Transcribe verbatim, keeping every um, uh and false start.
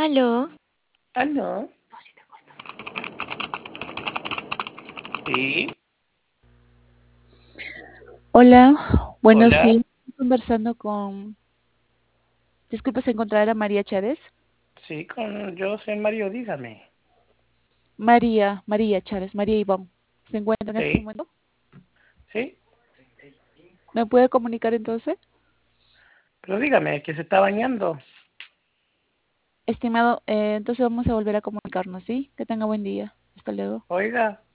Aló, Ah, no. Sí. Hola, buenos Hola. días. Estoy conversando con, disculpe, ¿se encontrará María Chávez? Sí, con yo soy Mario, dígame. María, María Chávez, María Ivonne. ¿Se encuentra en este Sí. momento? Sí. ¿Me puede comunicar entonces? Pero dígame, que se está bañando. Estimado, eh, entonces vamos a volver a comunicarnos, ¿sí? Que tenga buen día. Hasta luego. Oiga,